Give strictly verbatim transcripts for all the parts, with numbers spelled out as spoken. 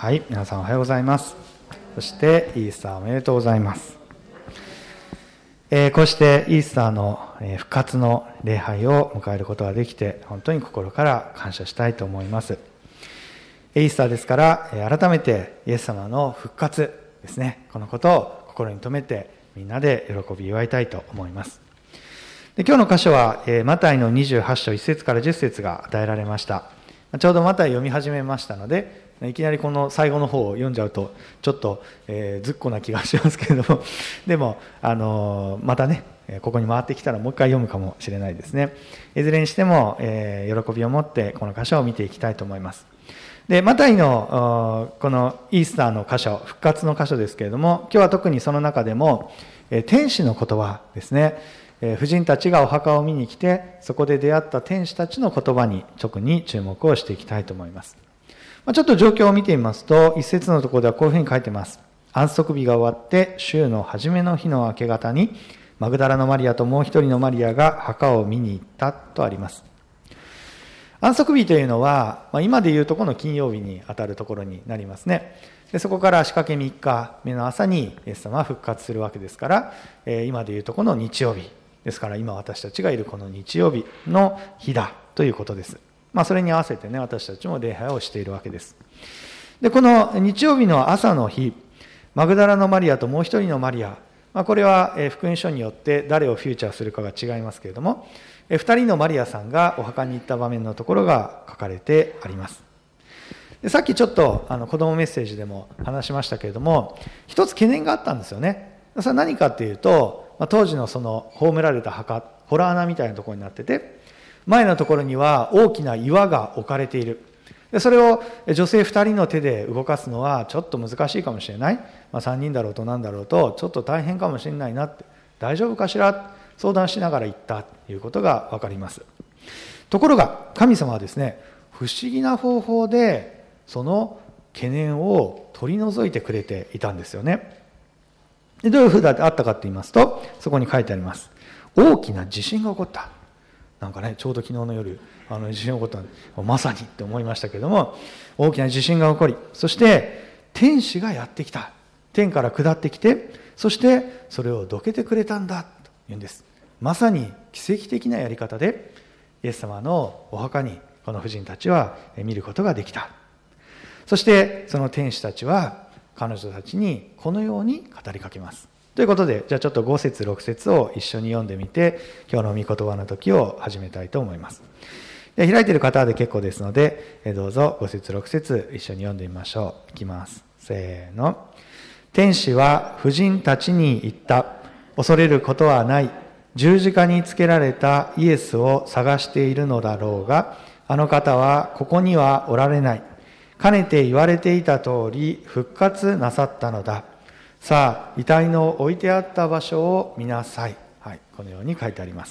はい、皆さんおはようございます。そしてイースターおめでとうございます。えー、こうしてイースターの復活の礼拝を迎えることができて、本当に心から感謝したいと思います。イースターですから、改めてイエス様の復活ですね、このことを心に留めてみんなで喜び祝いたいと思います。で、今日の箇所はマタイのにじゅうはち章いち節からじゅっ節が与えられました。ちょうどマタイ読み始めましたので、いきなりこの最後の方を読んじゃうとちょっと、えー、ずっこな気がしますけれども、でも、あのー、またねここに回ってきたらもう一回読むかもしれないですね。いずれにしても、えー、喜びを持ってこの箇所を見ていきたいと思います。で、マタイのこのイースターの箇所、復活の箇所ですけれども、今日は特にその中でも、えー、天使の言葉ですね。えー、婦人たちがお墓を見に来て、そこで出会った天使たちの言葉に特に注目をしていきたいと思います。ちょっと状況を見てみますと、一節のところではこういうふうに書いています。安息日が終わって、週の初めの日の明け方に、マグダラのマリアともう一人のマリアが墓を見に行ったとあります。安息日というのは、今でいうとこの金曜日にあたるところになりますね。で、そこから仕掛けみっかめの朝にイエス様は復活するわけですから、今でいうとこの日曜日ですから、今私たちがいるこの日曜日の日だということです。まあ、それに合わせてね、私たちも礼拝をしているわけです。で、この日曜日の朝の日、マグダラのマリアともう一人のマリア、まあ、これは福音書によって誰をフューチャーするかが違いますけれども、二人のマリアさんがお墓に行った場面のところが書かれてあります。で、さっきちょっとあの子供メッセージでも話しましたけれども、一つ懸念があったんですよね。それは何かっていうと、まあ、当時のその葬られた墓、洞穴みたいなところになってて、前のところには大きな岩が置かれている。で、それを女性二人の手で動かすのはちょっと難しいかもしれない。まあ、三人だろうと何だろうとちょっと大変かもしれないなって、大丈夫かしら相談しながら言ったということがわかります。ところが神様はですね、不思議な方法でその懸念を取り除いてくれていたんですよね。で、どういうふうであったかと言いますと、そこに書いてあります。大きな地震が起こった。なんかね、ちょうど昨日の夜、あの地震が起こったまさにって思いましたけれども、大きな地震が起こり、そして天使がやってきた。天から下ってきて、そしてそれをどけてくれたんだと言うんです。まさに奇跡的なやり方で、イエス様のお墓にこの婦人たちは見ることができた。そしてその天使たちは彼女たちにこのように語りかけます。ということで、じゃあちょっとご節ろく節を一緒に読んでみて、今日の御言葉の時を始めたいと思います。で、開いている方で結構ですので、どうぞご節ろく節一緒に読んでみましょう。いきます。せーの。天使は婦人たちに言った。恐れることはない。十字架につけられたイエスを探しているのだろうが、あの方はここにはおられない。かねて言われていた通り復活なさったのだ。さあ、遺体の置いてあった場所を見なさい。はい、このように書いてあります。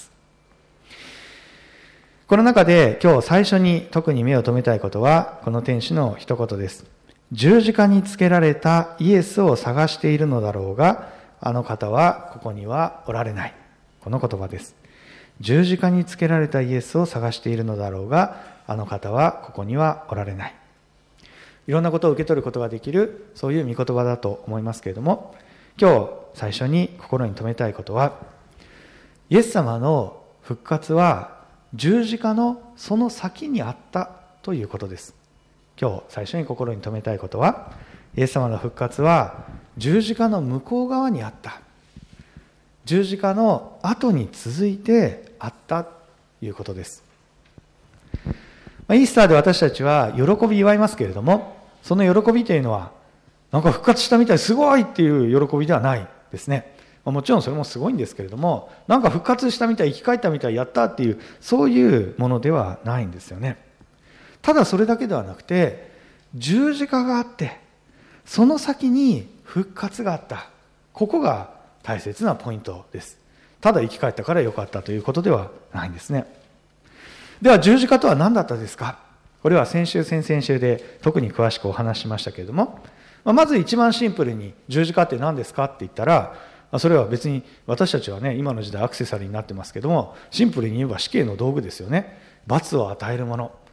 この中で今日最初に特に目を留めたいことは、この天使の一言です。十字架につけられたイエスを探しているのだろうが、あの方はここにはおられない。この言葉です。十字架につけられたイエスを探しているのだろうが、あの方はここにはおられない。いろんなことを受け取ることができる、そういう御言葉だと思いますけれども、今日最初に心に留めたいことは、イエス様の復活は十字架のその先にあったということです。今日最初に心に留めたいことは、イエス様の復活は十字架の向こう側にあった。十字架の後に続いてあったということです。イースターで私たちは喜び祝いますけれども、その喜びというのはなんか復活したみたいすごいっていう喜びではないですね。もちろんそれもすごいんですけれども、なんか復活したみたい、生き返ったみたい、やったっていうそういうものではないんですよね。ただそれだけではなくて、十字架があってその先に復活があった。ここが大切なポイントです。ただ生き返ったから良かったということではないんですね。では十字架とは何だったですか。これは先週先々週で特に詳しくお話ししましたけれども、まず一番シンプルに十字架って何ですかって言ったら、それは別に私たちはね、今の時代アクセサリーになってますけども、シンプルに言えば死刑の道具ですよね。罰を与えるもの、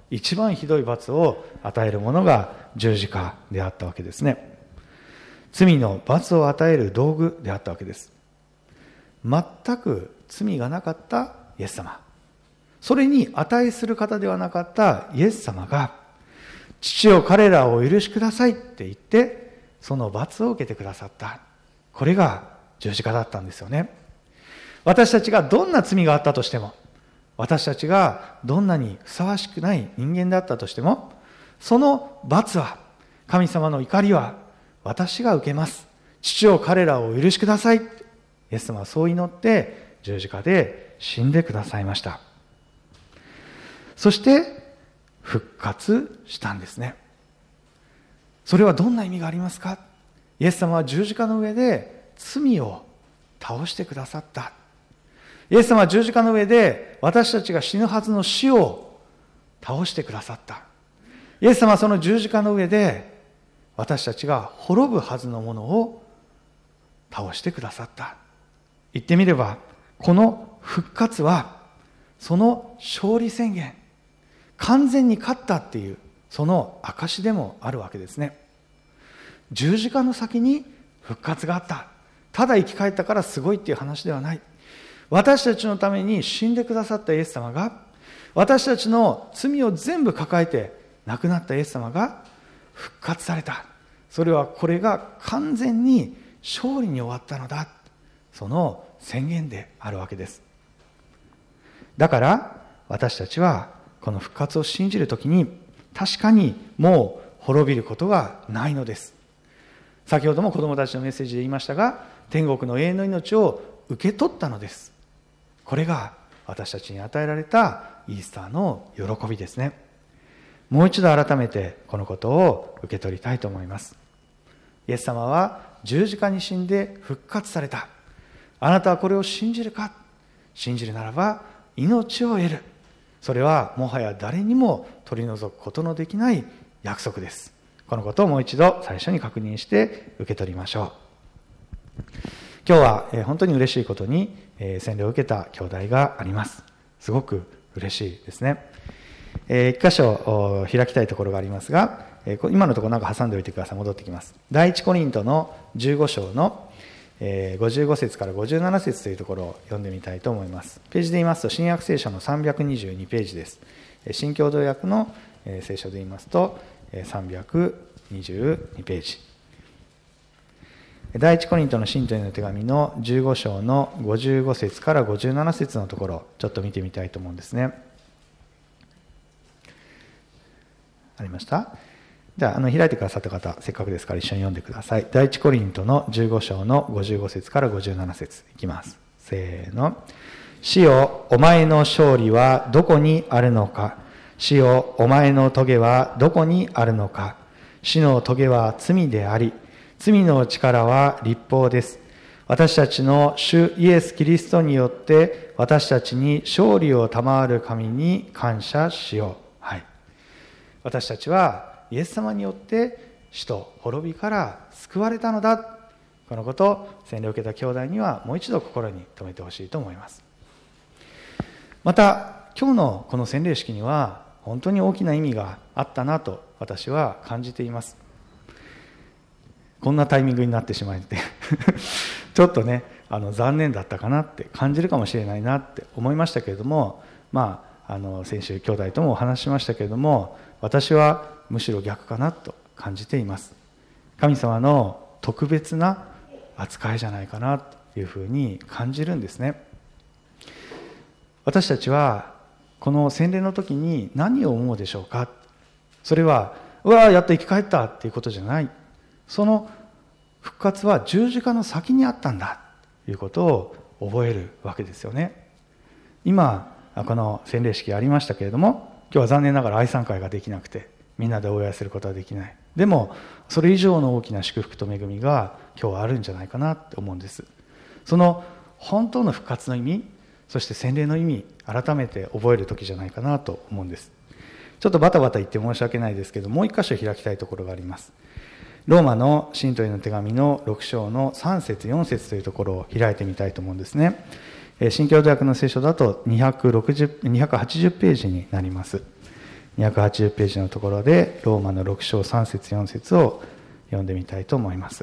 一番ひどい罰を与えるものが十字架であったわけですね。罪の罰を与える道具であったわけです。全く罪がなかったイエス様、それに値する方ではなかったイエス様が、父よ彼らをお許しくださいって言ってその罰を受けてくださった。これが十字架だったんですよね。私たちがどんな罪があったとしても、私たちがどんなにふさわしくない人間であったとしても、その罰は、神様の怒りは私が受けます。父を彼らをお許しください。イエス様はそう祈って十字架で死んでくださいました。そして復活したんですね。それはどんな意味がありますか。イエス様は十字架の上で罪を倒してくださった。イエス様は十字架の上で私たちが死ぬはずの死を倒してくださった。イエス様はその十字架の上で私たちが滅ぶはずのものを倒してくださった。言ってみれば、この復活はその勝利宣言、完全に勝ったっていうその証でもあるわけですね。十字架の先に復活があった。ただ生き返ったからすごいっていう話ではない。私たちのために死んでくださったイエス様が、私たちの罪を全部抱えて亡くなったイエス様が復活された。それはこれが完全に勝利に終わったのだ、その宣言であるわけです。だから私たちはこの復活を信じるときに、確かにもう滅びることがないのです。先ほども子どもたちのメッセージで言いましたが、天国の永遠の命を受け取ったのです。これが私たちに与えられたイースターの喜びですね。もう一度改めてこのことを受け取りたいと思います。イエス様は十字架に死んで復活された。あなたはこれを信じるか。信じるならば命を得る。それはもはや誰にも取り除くことのできない約束です。このことをもう一度最初に確認して受け取りましょう。今日は本当に嬉しいことに洗礼を受けた兄弟があります。すごく嬉しいですね。一箇所開きたいところがありますが、今のところなんか挟んでおいてください。戻ってきます。第一コリントのじゅうご章のごじゅうご節からごじゅうなな節というところを読んでみたいと思います。ページで言いますと新約聖書のさんびゃくにじゅうにページです。新共同訳の聖書で言いますとさんびゃくにじゅうにページ。第一コリントの信徒への手紙のじゅうご章のごじゅうご節からごじゅうなな節のところ、ちょっと見てみたいと思うんですね。ありました？じゃあ、あの開いてくださった方、せっかくですから一緒に読んでください。第一コリントのじゅうご章のごじゅうご節からごじゅうなな節いきます。せーの。主よ、お前の勝利はどこにあるのか。主よ、お前の棘はどこにあるのか。主の棘は罪であり、罪の力は律法です。私たちの主イエス・キリストによって私たちに勝利を賜る神に感謝しよう。はい。私たちはイエス様によって死と滅びから救われたのだ。このことを洗礼を受けた兄弟にはもう一度心に留めてほしいと思います。また今日のこの洗礼式には本当に大きな意味があったなと私は感じています。こんなタイミングになってしまってちょっとねあの残念だったかなって感じるかもしれないなって思いましたけれども、まあ、あの先週兄弟ともお話ししましたけれども、私はむしろ逆かなと感じています。神様の特別な扱いじゃないかなというふうに感じるんですね。私たちはこの洗礼の時に何を思うでしょうか。それはうわーやっと生き返ったっていうことじゃない。その復活は十字架の先にあったんだということを覚えるわけですよね。今この洗礼式ありましたけれども、今日は残念ながら愛参会ができなくてみんなでお祝いすることはできない。でもそれ以上の大きな祝福と恵みが今日はあるんじゃないかなと思うんです。その本当の復活の意味、そして洗礼の意味、改めて覚える時じゃないかなと思うんです。ちょっとバタバタ言って申し訳ないですけど、もう一箇所開きたいところがあります。ローマの信徒への手紙のろく章のさん節よん節というところを開いてみたいと思うんですね。新共同訳の聖書だとにひゃくはちじゅうページになります。 にひゃくはちじゅうページのところでローマのろく章さん節よん節を読んでみたいと思います。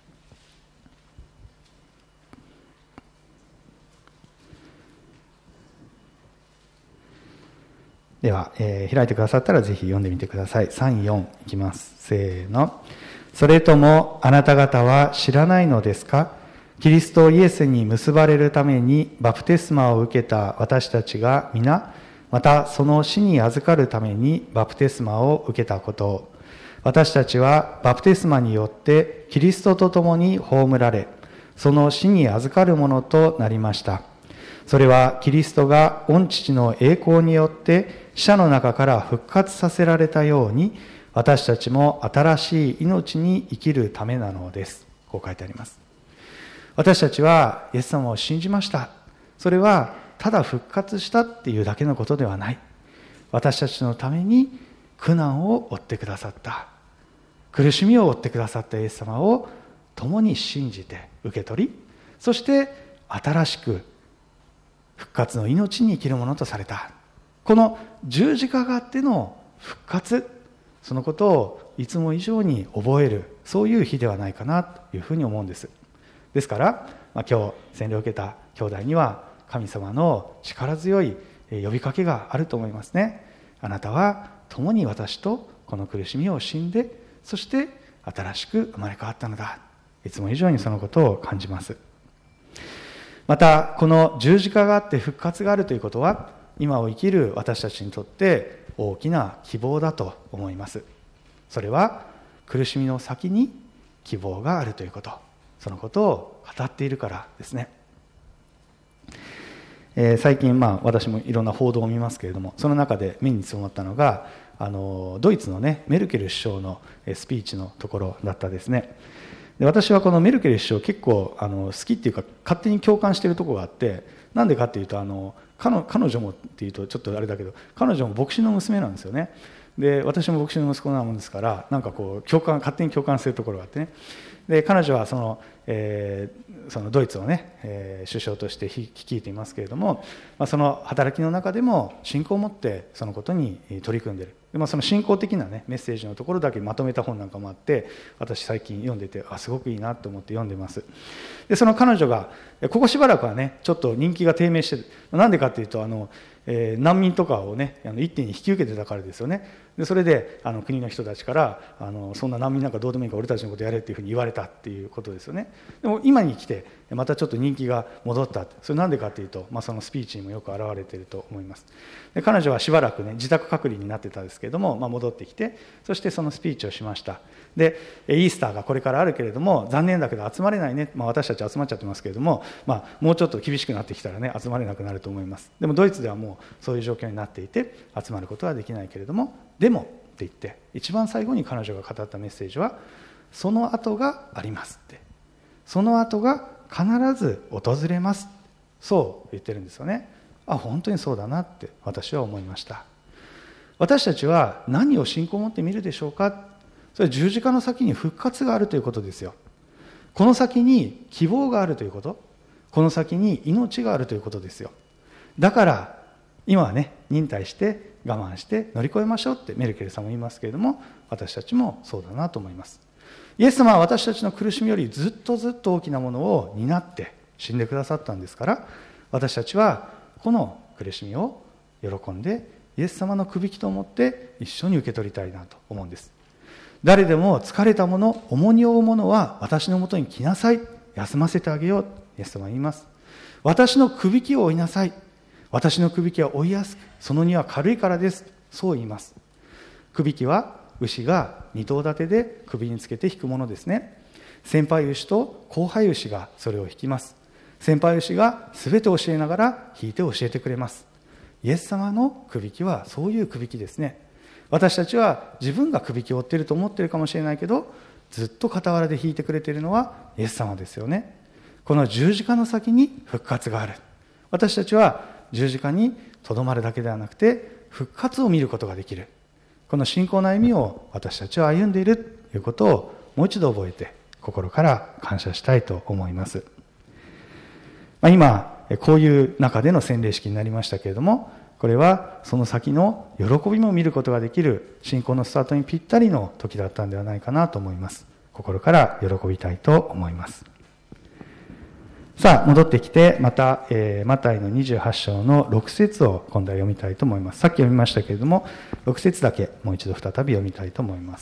では、えー、開いてくださったらぜひ読んでみてください。さん、よんいきます。せーの。それともあなた方は知らないのですか？キリストイエスに結ばれるためにバプテスマを受けた私たちが皆、またその死に預かるためにバプテスマを受けたことを、私たちはバプテスマによってキリストと共に葬られ、その死に預かるものとなりました。それはキリストが御父の栄光によって死者の中から復活させられたように、私たちも新しい命に生きるためなのです。こう書いてあります。私たちはイエス様を信じました。それはただ復活したっていうだけのことではない。私たちのために苦難を負ってくださった、苦しみを負ってくださったイエス様を共に信じて受け取り、そして新しく復活の命に生きるものとされた。この十字架があっての復活、そのことをいつも以上に覚える、そういう日ではないかなというふうに思うんです。ですから、まあ、今日洗礼を受けた兄弟には神様の力強い呼びかけがあると思いますね。あなたは共に私とこの苦しみを死んで、そして新しく生まれ変わったのだ。いつも以上にそのことを感じます。またこの十字架があって復活があるということは、今を生きる私たちにとって大きな希望だと思います。それは苦しみの先に希望があるということ、そのことを語っているからですね。えー、最近、まあ、私もいろんな報道を見ますけれども、その中で目に留まったのがあのドイツの、ね、メルケル首相のスピーチのところだったですね。で、私はこのメルケル首相結構あの好きっていうか勝手に共感しているところがあって、なんでかっていうとあの 彼, 彼女もっていうとちょっとあれだけど、彼女も牧師の娘なんですよね。で、私も牧師の息子なもんですから、なんかこう共感勝手に共感するところがあってね。で、彼女はその、えー、そのドイツをね、えー、首相として率いていますけれども、まあ、その働きの中でも信仰を持ってそのことに取り組んでいる。で、まあ、その信仰的な、ね、メッセージのところだけまとめた本なんかもあって、私最近読んでて、あ、すごくいいなと思って読んでます。で、その彼女がここしばらくはねちょっと人気が低迷してる。なんでかっていうとあの、えー、難民とかをねあの一手に引き受けてたからですよね。で、それであの国の人たちからあのそんな難民なんかどうでもいいから俺たちのことやれっていうふうに言われたっていうことですよね。でも今に来てまたちょっと人気が戻った。それなんでかっていうと、まあ、そのスピーチにもよく表れていると思います。で、彼女はしばらくね自宅隔離になってたんですけれども、まあ、戻ってきて、そしてそのスピーチをしました。で、イースターがこれからあるけれども残念だけど集まれないね、まあ、私たち集まっちゃってますけれども、まあ、もうちょっと厳しくなってきたらね集まれなくなると思います。でもドイツではもうそういう状況になっていて集まることはできないけれども、でもって言って一番最後に彼女が語ったメッセージは、その後がありますって、その後が必ず訪れます、そう言ってるんですよね。あ、本当にそうだなって私は思いました。私たちは何を信仰を持って見るでしょうか。それは十字架の先に復活があるということですよ。この先に希望があるということ、この先に命があるということですよ。だから今はね忍耐して我慢して乗り越えましょうってメルケルさんも言いますけれども、私たちもそうだなと思います。イエス様は私たちの苦しみよりずっとずっと大きなものを担って死んでくださったんですから、私たちはこの苦しみを喜んでイエス様のくびきと思って一緒に受け取りたいなと思うんです。誰でも疲れたもの、重荷を負うものは私のもとに来なさい、休ませてあげよう、イエス様は言います。私のくびきを負いなさい、私のくびきは負いやすく、その荷は軽いからです、そう言います。くびきは牛が二頭立てで首につけて引くものですね。先輩牛と後輩牛がそれを引きます。先輩牛が全て教えながら引いて教えてくれます。イエス様のくびきはそういうくびきですね。私たちは自分がくびきを負っていると思っているかもしれないけど、ずっと傍らで引いてくれているのはイエス様ですよね。この十字架の先に復活がある。私たちは十字架にとどまるだけではなくて復活を見ることができる。この信仰の歩みを私たちは歩んでいるということをもう一度覚えて心から感謝したいと思います。まあ、今こういう中での洗礼式になりましたけれども、 これはその先の喜びも見ることができる信仰のスタートにぴったりの時だったんではないかなと思います。心から喜びたいと思います。さあ戻ってきて、また、えー、マタイのにじゅうはち章のろく節を今度は読みたいと思います。さっき読みましたけれども、ろく節だけもう一度再び読みたいと思います。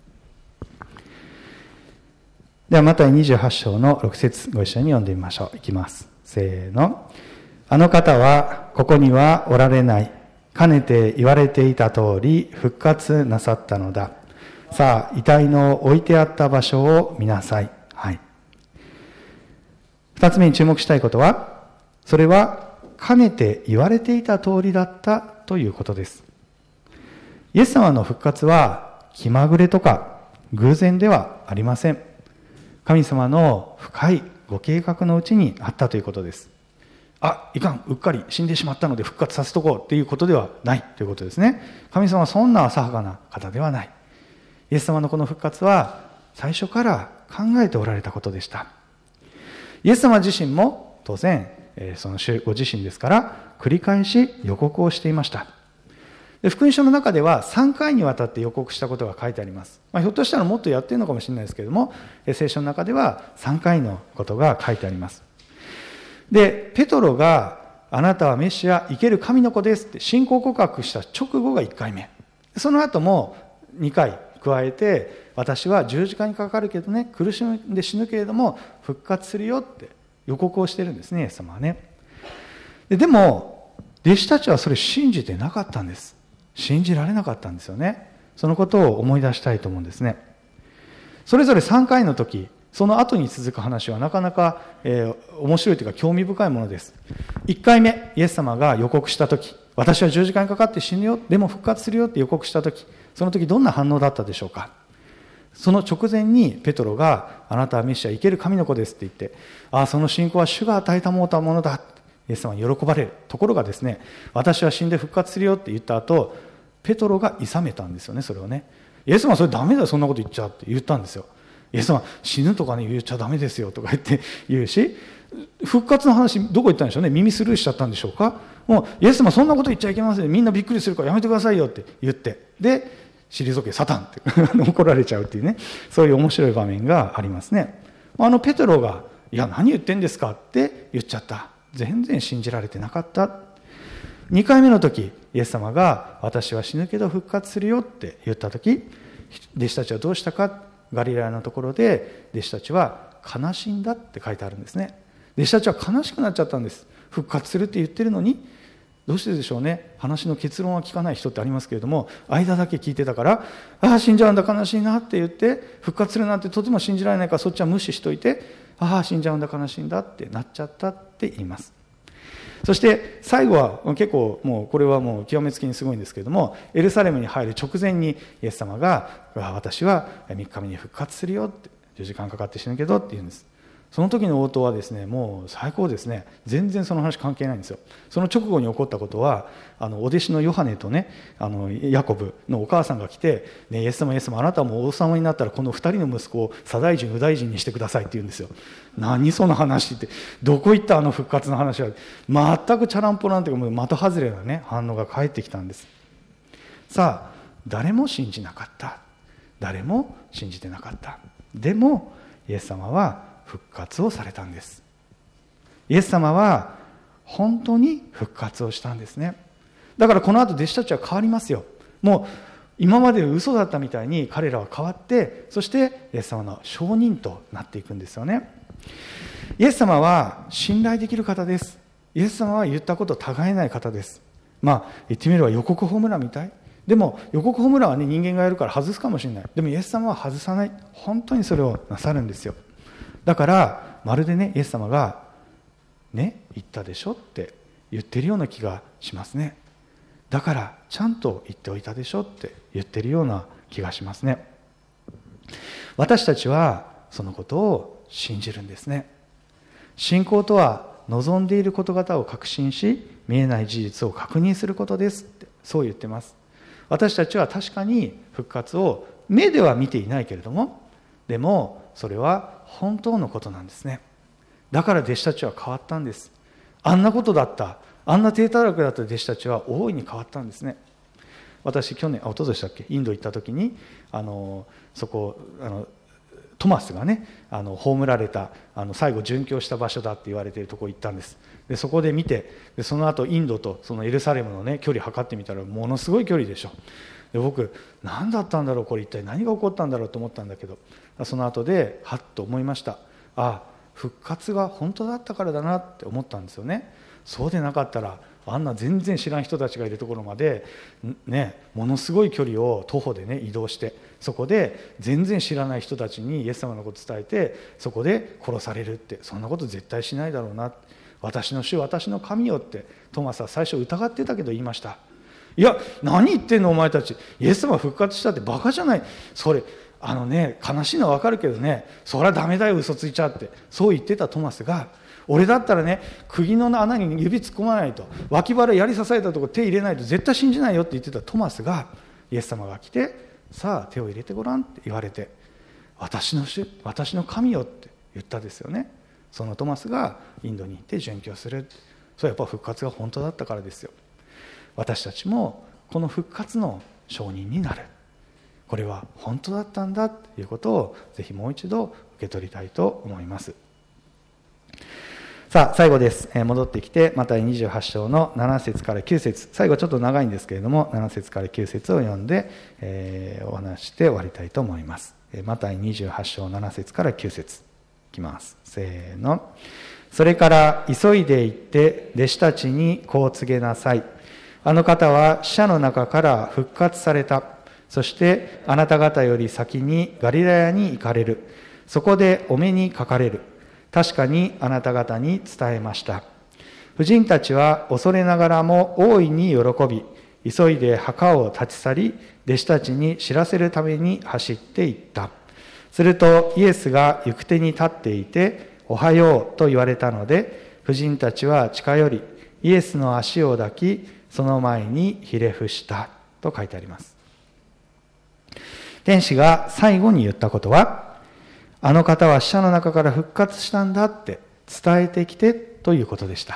ではマタイにじゅうはち章のろく節、ご一緒に読んでみましょう。いきます。せーの。あの方はここにはおられない。かねて言われていた通り復活なさったのだ。さあ遺体の置いてあった場所を見なさい。はい。二つ目に注目したいことは、それはかねて言われていた通りだったということです。イエス様の復活は気まぐれとか偶然ではありません。神様の深いご計画のうちにあったということです。あ、いかん、うっかり死んでしまったので復活させとこうっていうことではないということですね。神様はそんな浅はかな方ではない。イエス様のこの復活は最初から考えておられたことでした。イエス様自身も当然、そのご自身ですから繰り返し予告をしていました。で福音書の中ではさんかいにわたって予告したことが書いてあります。まあ、ひょっとしたらもっとやってるのかもしれないですけれども、聖書の中ではさんかいのことが書いてあります。で、ペトロがあなたはメシア、生ける神の子ですって信仰告白した直後がいっかいめ。その後もにかい加えて、私は十字架にかかるけどね、苦しんで死ぬけれども復活するよって予告をしてるんですね、イエス様はね。で、でも弟子たちはそれ信じてなかったんです。信じられなかったんですよね。そのことを思い出したいと思うんですね。それぞれさんかいの時、その後に続く話はなかなか、えー、面白いというか興味深いものです。いっかいめ、イエス様が予告した時、私は十字架にかかって死ぬよ、でも復活するよって予告した時、その時どんな反応だったでしょうか。その直前にペトロがあなたはメシア、生ける神の子ですって言って、ああその信仰は主が与えたものだ、イエス様に喜ばれる。ところがですね、私は死んで復活するよって言った後、ペトロが諌めたんですよね、それをね。イエス様はそれダメだよ、そんなこと言っちゃって言ったんですよ。イエス様は死ぬとかね言っちゃダメですよとか言って言うし、復活の話どこ行ったんでしょうね。耳スルーしちゃったんでしょうか。もうイエス様そんなこと言っちゃいけません、みんなびっくりするからやめてくださいよって言って、で退けサタンって怒られちゃうっていうね、そういう面白い場面がありますね。あのペトロがいや何言ってんですかって言っちゃった。全然信じられてなかった。にかいめの時、イエス様が私は死ぬけど復活するよって言った時、弟子たちはどうしたか。ガリラヤのところで弟子たちは悲しんだって書いてあるんですね。弟子たちは悲しくなっちゃったんです。復活するって言ってるのに、どうしてでしょうね。話の結論は聞かない人ってありますけれども、間だけ聞いてたから、ああ死んじゃうんだ悲しいなって言って、復活するなんてとても信じられないからそっちは無視しといて、ああ死んじゃうんだ悲しいんだってなっちゃったって言います。そして最後は結構もうこれはもう極めつきにすごいんですけれども、エルサレムに入る直前にイエス様が私はみっかめに復活するよってじゅうじかんかかって死ぬけどって言うんです。その時の応答はですね、もう最高ですね。全然その話関係ないんですよ。その直後に起こったことは、あのお弟子のヨハネとね、あのヤコブのお母さんが来て、ね、イエス様イエス様あなたも王様になったらこの二人の息子を左大臣右大臣にしてくださいって言うんですよ。何その話って、どこ行ったあの復活の話は。全くチャランポランというかもう的外れなね反応が返ってきたんです。さあ誰も信じなかった。誰も信じてなかった。でもイエス様は復活をされたんです。イエス様は本当に復活をしたんですね。だからこの後弟子たちは変わりますよ。もう今まで嘘だったみたいに彼らは変わって、そしてイエス様の証人となっていくんですよね。イエス様は信頼できる方です。イエス様は言ったことを違えない方です。まあ言ってみれば予告ホームランみたい。でも予告ホームランはね人間がやるから外すかもしれない。でもイエス様は外さない。本当にそれをなさるんですよ。だからまるでねイエス様がね言ったでしょって言ってるような気がしますね。だからちゃんと言っておいたでしょって言ってるような気がしますね。私たちはそのことを信じるんですね。信仰とは望んでいる事柄を確信し、見えない事実を確認することですって、そう言ってます。私たちは確かに復活を目では見ていないけれども、でもそれは本当のことなんですね。だから弟子たちは変わったんです。あんなことだったあんな低たらくだった弟子たちは大いに変わったんですね。私去年あ一昨年したっけインド行った時にあのそこあのトマスがねあの葬られたあの最後殉教した場所だって言われているところ行ったんです。でそこで見てでその後インドとそのエルサレムのね距離測ってみたらものすごい距離でしょ。で僕何だったんだろうこれ一体何が起こったんだろうと思ったんだけどその後ではっと思いました。ああ復活が本当だったからだなって思ったんですよね。そうでなかったらあんな全然知らん人たちがいるところまで、ね、ものすごい距離を徒歩で、ね、移動してそこで全然知らない人たちにイエス様のことを伝えてそこで殺されるってそんなこと絶対しないだろうな。私の主私の神よってトマスは最初疑ってたけど言いました。いや何言ってんのお前たちイエス様復活したってバカじゃない。それあのね悲しいのは分かるけどねそりゃダメだよ嘘ついちゃってそう言ってたトマスが俺だったらね釘の穴に指突っ込まないと脇腹槍刺されたところ手入れないと絶対信じないよって言ってたトマスがイエス様が来てさあ手を入れてごらんって言われて私の主私の神よって言ったですよね。そのトマスがインドに行って殉教する。それはやっぱ復活が本当だったからですよ。私たちもこの復活の証人になる。これは本当だったんだということをぜひもう一度受け取りたいと思います。さあ最後です。戻ってきてマタイにじゅうはち章のなな節からきゅう節、最後ちょっと長いんですけれどもなな節からきゅう節を読んで、えー、お話して終わりたいと思います。マタイにじゅうはち章なな節からきゅう節いきます。せーの。それから急いで行って弟子たちにこう告げなさい。あの方は死者の中から復活された。そしてあなた方より先にガリラヤに行かれる。そこでお目にかかれる。確かにあなた方に伝えました。婦人たちは恐れながらも大いに喜び、急いで墓を立ち去り、弟子たちに知らせるために走っていった。するとイエスが行く手に立っていて、おはようと言われたので、婦人たちは近寄り、イエスの足を抱き、その前にひれ伏したと書いてあります。天使が最後に言ったことは、あの方は死者の中から復活したんだって伝えてきてということでした。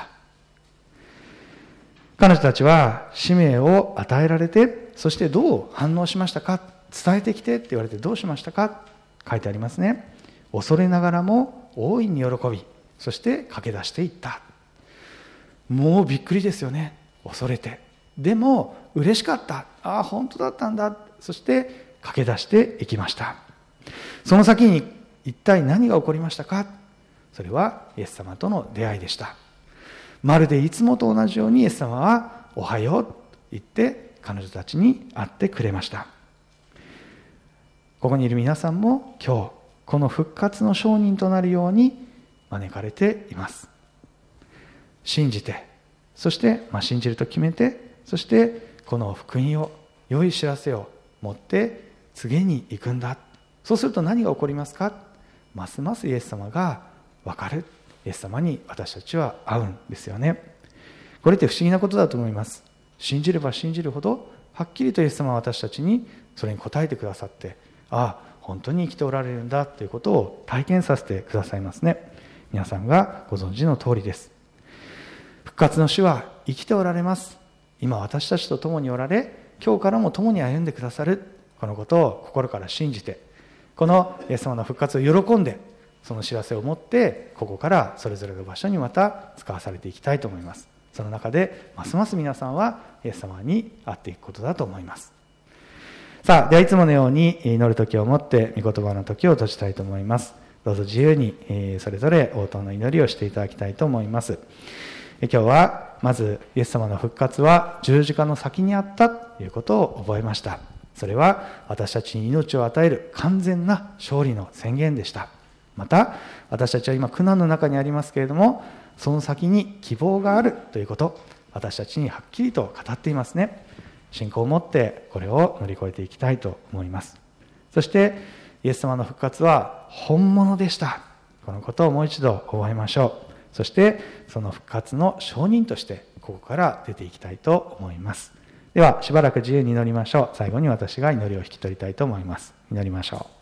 彼女たちは使命を与えられて、そしてどう反応しましたか。伝えてきてって言われてどうしましたか。書いてありますね。恐れながらも大いに喜び、そして駆け出していった。もうびっくりですよね。恐れてでも嬉しかった。ああ本当だったんだ。そして駆け出していきました。その先に一体何が起こりましたか。それはイエス様との出会いでした。まるでいつもと同じようにイエス様はおはようと言って彼女たちに会ってくれました。ここにいる皆さんも今日この復活の証人となるように招かれています。信じて、そして、まあ、信じると決めて、そしてこの福音を、良い知らせを持って告げに行くんだ。そうすると何が起こりますか。ますますイエス様が分かる。イエス様に私たちは会うんですよね。これって不思議なことだと思います。信じれば信じるほどはっきりとイエス様は私たちにそれに応えてくださって、ああ本当に生きておられるんだということを体験させてくださいますね。皆さんがご存知の通りです。復活の主は生きておられます。今私たちと共におられ、今日からも共に歩んでくださる。このことを心から信じて、このイエス様の復活を喜んで、その知らせを持ってここからそれぞれの場所にまた使わされていきたいと思います。その中でますます皆さんはイエス様に会っていくことだと思います。さあ、ではいつものように祈る時をもって御言葉の時を閉じたいと思います。どうぞ自由にそれぞれ応答の祈りをしていただきたいと思います。今日はまずイエス様の復活は十字架の先にあったということを覚えました。それは私たちに命を与える完全な勝利の宣言でした。また私たちは今苦難の中にありますけれども、その先に希望があるということ、私たちにはっきりと語っていますね。信仰を持ってこれを乗り越えていきたいと思います。そしてイエス様の復活は本物でした。このことをもう一度覚えましょう。そしてその復活の証人としてここから出ていきたいと思います。ではしばらく自由に祈りましょう。最後に私が祈りを引き取りたいと思います。祈りましょう。